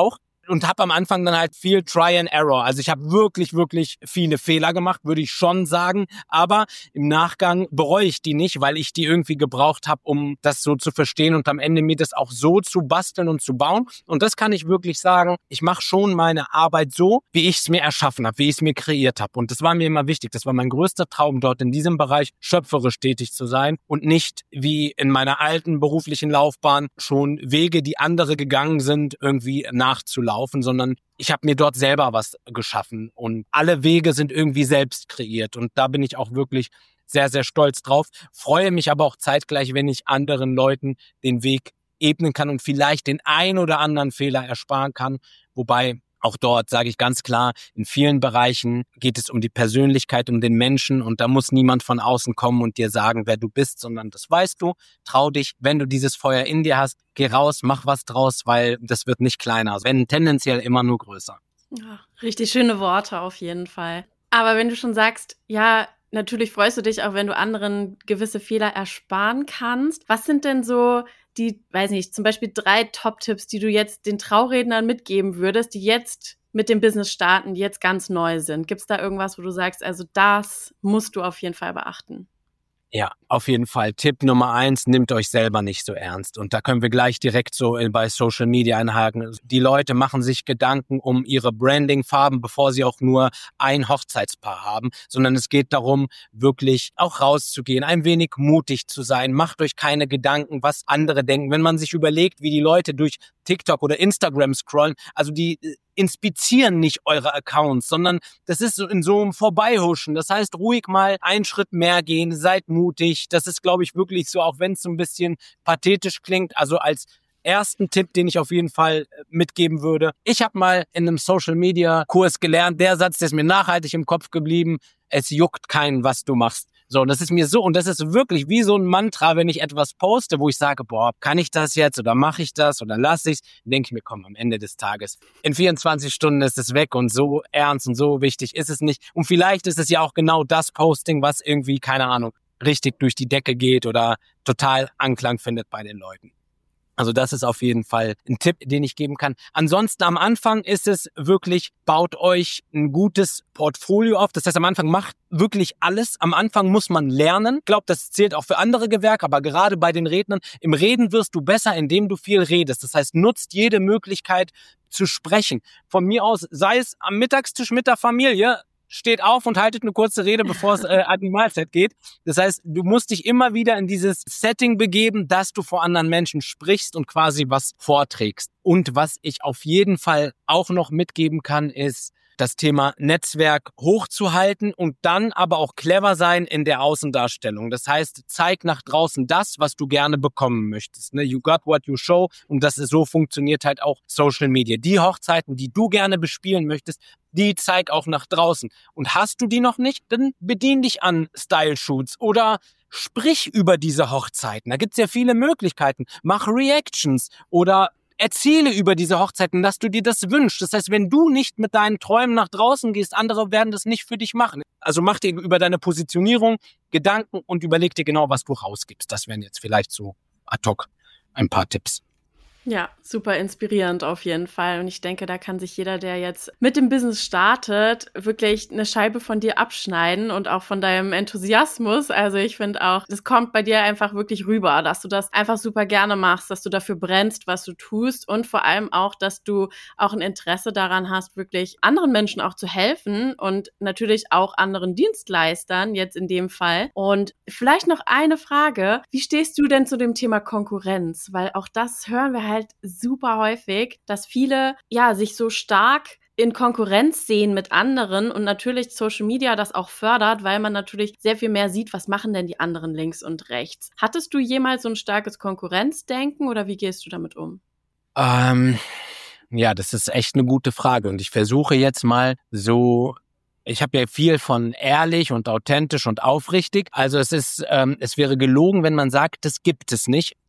und habe am Anfang dann halt viel Try and Error. Also ich habe wirklich, wirklich viele Fehler gemacht, würde ich schon sagen. Aber im Nachgang bereue ich die nicht, weil ich die irgendwie gebraucht habe, um das so zu verstehen und am Ende mir das auch so zu basteln und zu bauen. Und das kann ich wirklich sagen, ich mache schon meine Arbeit so, wie ich es mir erschaffen habe, wie ich es mir kreiert habe. Und das war mir immer wichtig. Das war mein größter Traum, dort in diesem Bereich schöpferisch tätig zu sein und nicht wie in meiner alten beruflichen Laufbahn schon Wege, die andere gegangen sind, irgendwie nachzulaufen, sondern ich habe mir dort selber was geschaffen und alle Wege sind irgendwie selbst kreiert und da bin ich auch wirklich sehr, sehr stolz drauf, freue mich aber auch zeitgleich, wenn ich anderen Leuten den Weg ebnen kann und vielleicht den ein oder anderen Fehler ersparen kann, wobei auch dort sage ich ganz klar, in vielen Bereichen geht es um die Persönlichkeit, um den Menschen und da muss niemand von außen kommen und dir sagen, wer du bist, sondern das weißt du, trau dich, wenn du dieses Feuer in dir hast, geh raus, mach was draus, weil das wird nicht kleiner, wenn tendenziell immer nur größer. Ja, richtig schöne Worte auf jeden Fall. Aber wenn du schon sagst, ja, natürlich freust du dich auch, wenn du anderen gewisse Fehler ersparen kannst. Was sind denn so die, weiß nicht, zum Beispiel drei Top-Tipps, die du jetzt den Traurednern mitgeben würdest, die jetzt mit dem Business starten, die jetzt ganz neu sind? Gibt es da irgendwas, wo du sagst, also das musst du auf jeden Fall beachten? Ja, auf jeden Fall. Tipp Nummer eins, nehmt euch selber nicht so ernst. Und da können wir gleich direkt so bei Social Media einhaken. Die Leute machen sich Gedanken um ihre Branding-Farben, bevor sie auch nur ein Hochzeitspaar haben, sondern es geht darum, wirklich auch rauszugehen, ein wenig mutig zu sein. Macht euch keine Gedanken, was andere denken. Wenn man sich überlegt, wie die Leute durch TikTok oder Instagram scrollen, also die inspizieren nicht eure Accounts, sondern das ist so in so einem Vorbeihuschen. Das heißt, ruhig mal einen Schritt mehr gehen, seid mutig. Das ist, glaube ich, wirklich so, auch wenn es so ein bisschen pathetisch klingt. Also als ersten Tipp, den ich auf jeden Fall mitgeben würde. Ich habe mal in einem Social-Media-Kurs gelernt, der Satz, der ist mir nachhaltig im Kopf geblieben, es juckt keinen, was du machst. So, und das ist mir so, und das ist wirklich wie so ein Mantra, wenn ich etwas poste, wo ich sage, boah, kann ich das jetzt oder mache ich das oder lasse ich es, denke ich mir, komm, am Ende des Tages, in vierundzwanzig Stunden ist es weg und so ernst und so wichtig ist es nicht. Und vielleicht ist es ja auch genau das Posting, was irgendwie, keine Ahnung, richtig durch die Decke geht oder total Anklang findet bei den Leuten. Also das ist auf jeden Fall ein Tipp, den ich geben kann. Ansonsten am Anfang ist es wirklich, baut euch ein gutes Portfolio auf. Das heißt, am Anfang macht wirklich alles. Am Anfang muss man lernen. Ich glaube, das zählt auch für andere Gewerke, aber gerade bei den Rednern, im Reden wirst du besser, indem du viel redest. Das heißt, nutzt jede Möglichkeit zu sprechen. Von mir aus, sei es am Mittagstisch mit der Familie, steht auf und haltet eine kurze Rede, bevor es äh, an die Mahlzeit geht. Das heißt, du musst dich immer wieder in dieses Setting begeben, dass du vor anderen Menschen sprichst und quasi was vorträgst. Und was ich auf jeden Fall auch noch mitgeben kann, ist, das Thema Netzwerk hochzuhalten und dann aber auch clever sein in der Außendarstellung. Das heißt, zeig nach draußen das, was du gerne bekommen möchtest. You got what you show. Und das ist, so funktioniert halt auch Social Media. Die Hochzeiten, die du gerne bespielen möchtest, die zeig auch nach draußen. Und hast du die noch nicht, dann bedien dich an Style-Shoots oder sprich über diese Hochzeiten. Da gibt's ja viele Möglichkeiten. Mach Reactions oder erzähle über diese Hochzeiten, dass du dir das wünschst. Das heißt, wenn du nicht mit deinen Träumen nach draußen gehst, andere werden das nicht für dich machen. Also mach dir über deine Positionierung Gedanken und überleg dir genau, was du rausgibst. Das wären jetzt vielleicht so ad hoc ein paar Tipps. Ja, super inspirierend auf jeden Fall. Und ich denke, da kann sich jeder, der jetzt mit dem Business startet, wirklich eine Scheibe von dir abschneiden und auch von deinem Enthusiasmus. Also ich finde auch, das kommt bei dir einfach wirklich rüber, dass du das einfach super gerne machst, dass du dafür brennst, was du tust und vor allem auch, dass du auch ein Interesse daran hast, wirklich anderen Menschen auch zu helfen und natürlich auch anderen Dienstleistern jetzt in dem Fall. Und vielleicht noch eine Frage, wie stehst du denn zu dem Thema Konkurrenz? Weil auch das hören wir halt halt super häufig, dass viele ja sich so stark in Konkurrenz sehen mit anderen und natürlich Social Media das auch fördert, weil man natürlich sehr viel mehr sieht, was machen denn die anderen links und rechts. Hattest du jemals so ein starkes Konkurrenzdenken oder wie gehst du damit um? Ähm, ja, das ist echt eine gute Frage und ich versuche jetzt mal so. Ich habe ja viel von ehrlich und authentisch und aufrichtig. Also es ist, ähm, es wäre gelogen, wenn man sagt, das gibt es nicht.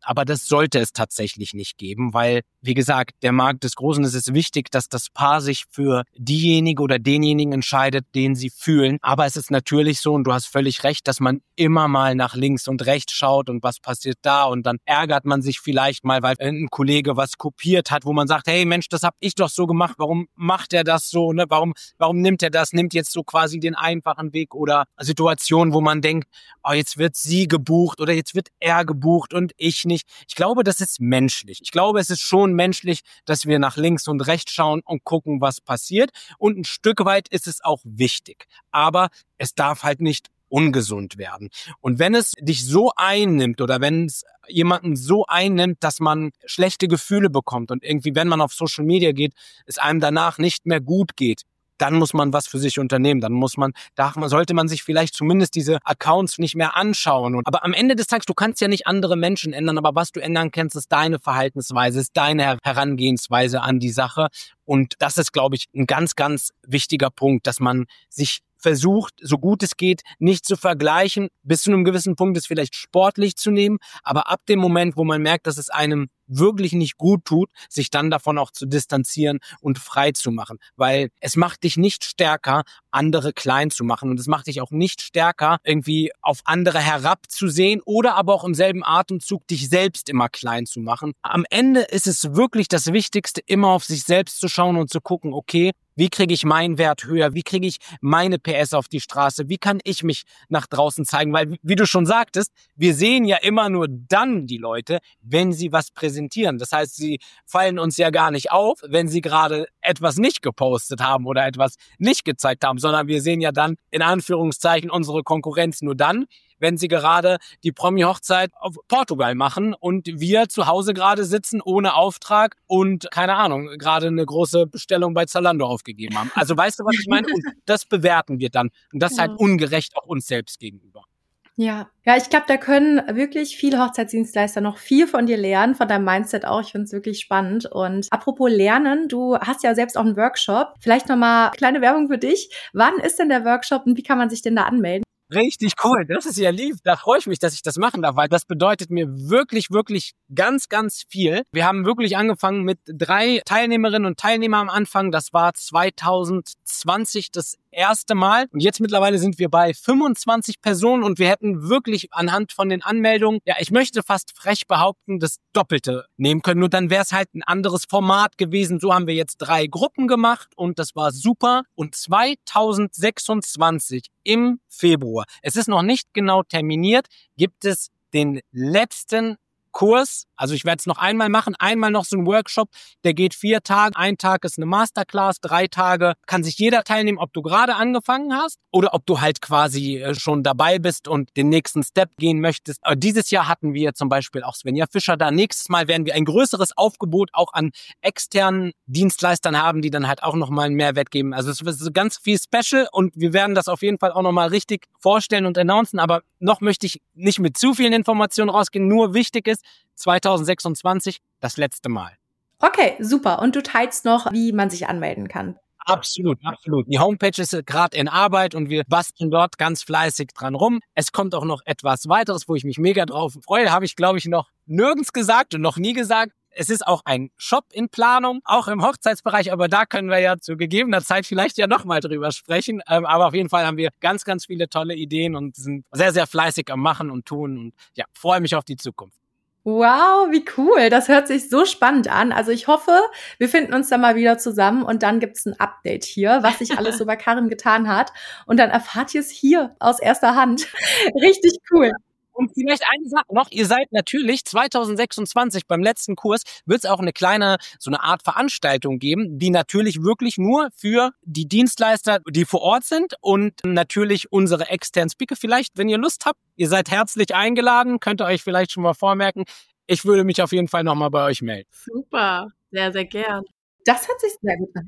Aber das sollte es tatsächlich nicht geben, weil, wie gesagt, der Markt ist groß und es ist wichtig, dass das Paar sich für diejenige oder denjenigen entscheidet, den sie fühlen. Aber es ist natürlich so, und du hast völlig recht, dass man immer mal nach links und rechts schaut und was passiert da und dann ärgert man sich vielleicht mal, weil ein Kollege was kopiert hat, wo man sagt, hey Mensch, das habe ich doch so gemacht, warum macht er das so, ne? Warum, warum nimmt er das, nimmt jetzt so quasi den einfachen Weg oder Situationen, wo man denkt, oh, jetzt wird sie gebucht oder jetzt wird er gebucht und ich nicht. Ich glaube, das ist menschlich. Ich glaube, es ist schon menschlich, dass wir nach links und rechts schauen und gucken, was passiert. Und ein Stück weit ist es auch wichtig. Aber es darf halt nicht ungesund werden. Und wenn es dich so einnimmt oder wenn es jemanden so einnimmt, dass man schlechte Gefühle bekommt und irgendwie, wenn man auf Social Media geht, es einem danach nicht mehr gut geht, dann muss man was für sich unternehmen. Dann muss man, da sollte man sich vielleicht zumindest diese Accounts nicht mehr anschauen. Aber am Ende des Tages, du kannst ja nicht andere Menschen ändern, aber was du ändern kannst, ist deine Verhaltensweise, ist deine Herangehensweise an die Sache. Und das ist, glaube ich, ein ganz, ganz wichtiger Punkt, dass man sich versucht, so gut es geht, nicht zu vergleichen, bis zu einem gewissen Punkt es vielleicht sportlich zu nehmen, aber ab dem Moment, wo man merkt, dass es einem wirklich nicht gut tut, sich dann davon auch zu distanzieren und frei zu machen, weil es macht dich nicht stärker, andere klein zu machen und es macht dich auch nicht stärker, irgendwie auf andere herabzusehen oder aber auch im selben Atemzug dich selbst immer klein zu machen. Am Ende ist es wirklich das Wichtigste, immer auf sich selbst zu schauen und zu gucken, okay, wie kriege ich meinen Wert höher? Wie kriege ich meine P S auf die Straße? Wie kann ich mich nach draußen zeigen? Weil, wie du schon sagtest, wir sehen ja immer nur dann die Leute, wenn sie was präsentieren. Das heißt, sie fallen uns ja gar nicht auf, wenn sie gerade etwas nicht gepostet haben oder etwas nicht gezeigt haben, sondern wir sehen ja dann in Anführungszeichen unsere Konkurrenz nur dann, wenn sie gerade die Promi-Hochzeit auf Portugal machen und wir zu Hause gerade sitzen ohne Auftrag und, keine Ahnung, gerade eine große Bestellung bei Zalando aufgegeben haben. Also weißt du, was ich meine? Und das bewerten wir dann. Und das ist halt ungerecht auch uns selbst gegenüber. Ja, ja, ich glaube, da können wirklich viele Hochzeitsdienstleister noch viel von dir lernen, von deinem Mindset auch. Ich finde es wirklich spannend. Und apropos Lernen, du hast ja selbst auch einen Workshop. Vielleicht nochmal kleine Werbung für dich. Wann ist denn der Workshop und wie kann man sich denn da anmelden? Richtig cool, das ist ja lieb. Da freue ich mich, dass ich das machen darf, weil das bedeutet mir wirklich, wirklich ganz, ganz viel. Wir haben wirklich angefangen mit drei Teilnehmerinnen und Teilnehmern am Anfang. Das war zwanzig zwanzig das erste Mal. Und jetzt mittlerweile sind wir bei fünfundzwanzig Personen und wir hätten wirklich anhand von den Anmeldungen, ja, ich möchte fast frech behaupten, das Doppelte nehmen können. Nur dann wäre es halt ein anderes Format gewesen. So haben wir jetzt drei Gruppen gemacht und das war super. Und zwanzig sechsundzwanzig im Februar, es ist noch nicht genau terminiert, gibt es den letzten Kurs. Also ich werde es noch einmal machen, einmal noch so ein Workshop, der geht vier Tage. Ein Tag ist eine Masterclass, drei Tage kann sich jeder teilnehmen, ob du gerade angefangen hast oder ob du halt quasi schon dabei bist und den nächsten Step gehen möchtest. Aber dieses Jahr hatten wir zum Beispiel auch Svenja Fischer da. Nächstes Mal werden wir ein größeres Aufgebot auch an externen Dienstleistern haben, die dann halt auch nochmal einen Mehrwert geben. Also es ist ganz viel Special und wir werden das auf jeden Fall auch nochmal richtig vorstellen und announcen. Aber noch möchte ich nicht mit zu vielen Informationen rausgehen. Nur wichtig ist, zwanzig sechsundzwanzig, das letzte Mal. Okay, super. Und du teilst noch, wie man sich anmelden kann. Absolut, absolut. Die Homepage ist gerade in Arbeit und wir basteln dort ganz fleißig dran rum. Es kommt auch noch etwas weiteres, wo ich mich mega drauf freue. Habe ich, glaube ich, noch nirgends gesagt und noch nie gesagt. Es ist auch ein Shop in Planung, auch im Hochzeitsbereich, aber da können wir ja zu gegebener Zeit vielleicht ja nochmal drüber sprechen. Aber auf jeden Fall haben wir ganz, ganz viele tolle Ideen und sind sehr, sehr fleißig am Machen und Tun und ja, freue mich auf die Zukunft. Wow, wie cool. Das hört sich so spannend an. Also ich hoffe, wir finden uns dann mal wieder zusammen und dann gibt's ein Update hier, was sich alles so bei Karim getan hat. Und dann erfahrt ihr es hier aus erster Hand. Richtig cool. Und vielleicht eine Sache noch, ihr seid natürlich zwanzig sechsundzwanzig beim letzten Kurs, wird es auch eine kleine, so eine Art Veranstaltung geben, die natürlich wirklich nur für die Dienstleister, die vor Ort sind und natürlich unsere externen Speaker. Vielleicht, wenn ihr Lust habt, ihr seid herzlich eingeladen, könnt ihr euch vielleicht schon mal vormerken. Ich würde mich auf jeden Fall nochmal bei euch melden. Super, sehr, sehr gern. Das hört sich sehr gut an.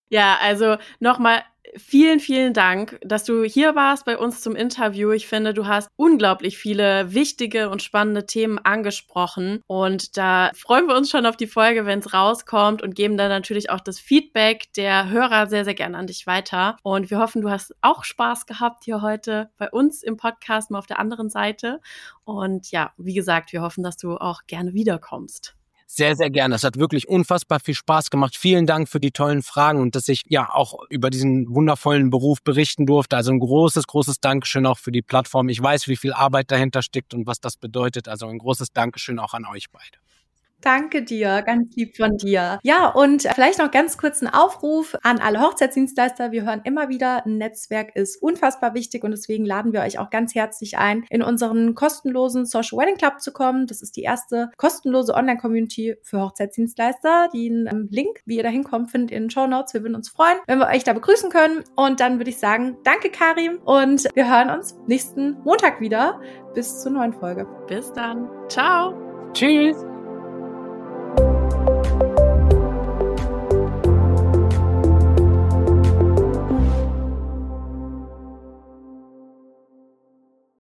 Ja, also nochmal vielen, vielen Dank, dass du hier warst bei uns zum Interview. Ich finde, du hast unglaublich viele wichtige und spannende Themen angesprochen und da freuen wir uns schon auf die Folge, wenn es rauskommt und geben dann natürlich auch das Feedback der Hörer sehr, sehr gerne an dich weiter. Und wir hoffen, du hast auch Spaß gehabt hier heute bei uns im Podcast, mal auf der anderen Seite. Und ja, wie gesagt, wir hoffen, dass du auch gerne wiederkommst. Sehr, sehr gerne. Es hat wirklich unfassbar viel Spaß gemacht. Vielen Dank für die tollen Fragen und dass ich ja auch über diesen wundervollen Beruf berichten durfte. Also ein großes, großes Dankeschön auch für die Plattform. Ich weiß, wie viel Arbeit dahinter steckt und was das bedeutet. Also ein großes Dankeschön auch an euch beide. Danke dir, ganz lieb von dir. Ja, und vielleicht noch ganz kurz ein Aufruf an alle Hochzeitsdienstleister. Wir hören immer wieder, ein Netzwerk ist unfassbar wichtig und deswegen laden wir euch auch ganz herzlich ein, in unseren kostenlosen Social Wedding Club zu kommen. Das ist die erste kostenlose Online-Community für Hochzeitsdienstleister. Den Link, wie ihr da hinkommt, findet ihr in den Shownotes. Wir würden uns freuen, wenn wir euch da begrüßen können. Und dann würde ich sagen, danke Karim und wir hören uns nächsten Montag wieder. Bis zur neuen Folge. Bis dann. Ciao. Tschüss.